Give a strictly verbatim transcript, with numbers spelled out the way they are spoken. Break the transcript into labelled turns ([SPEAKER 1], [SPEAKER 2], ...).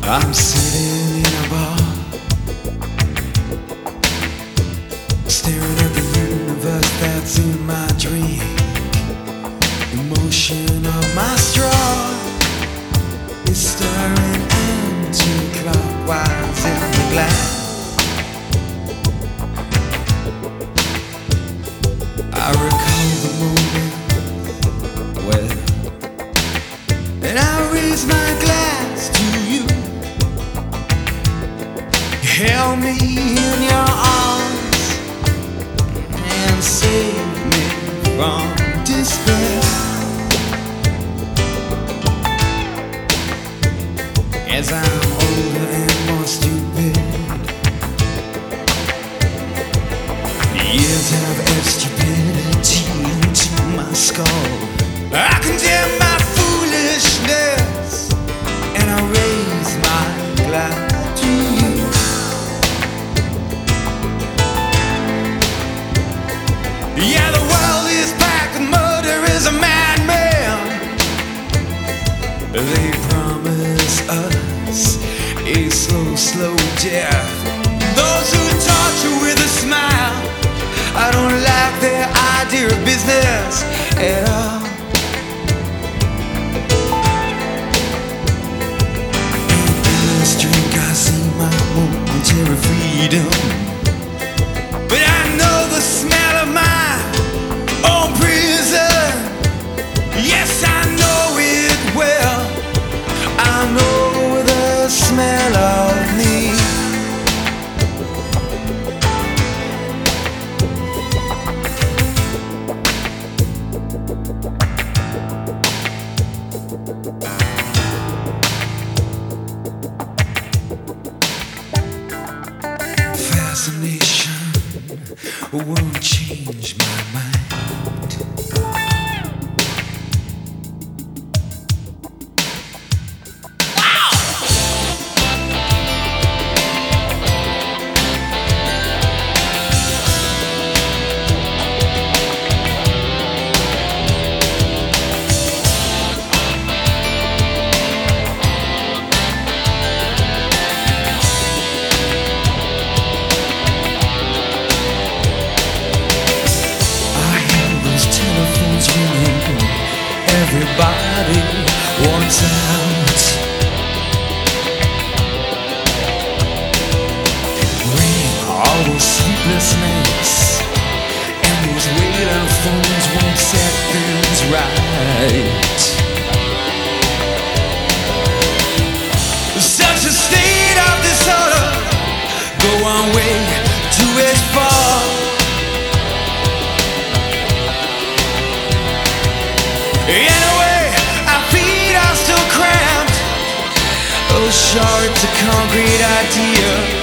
[SPEAKER 1] I'm sitting in a bar, staring at the universe that's in my drink. The motion of my straw is stirring anti-clockwise in the glass. I recall the moment when, and I raise my glass to you. You held me in your arms and saved me from despair. As I'm older and more stupid, the years have etched stupidity into my skull. I condemn my foolishness and I raise my glass to you. Yeah, the world is packed with murderers and madmen. They promise us a slow, slow death. Those who torture with a smile, I don't like their idea of business at all. In this drink I see my momentary freedom, but I know the smell of my own prison. Yes, I know it well. I know the smell of me. Fascination won't change my mind. Everybody wants out. Ring all those sleepless nights, and those waiting phones won't set things right. Such a state of disorder, go on way to its fall. Anyway, our feet are still cramped. Oh, sure, it's a concrete idea.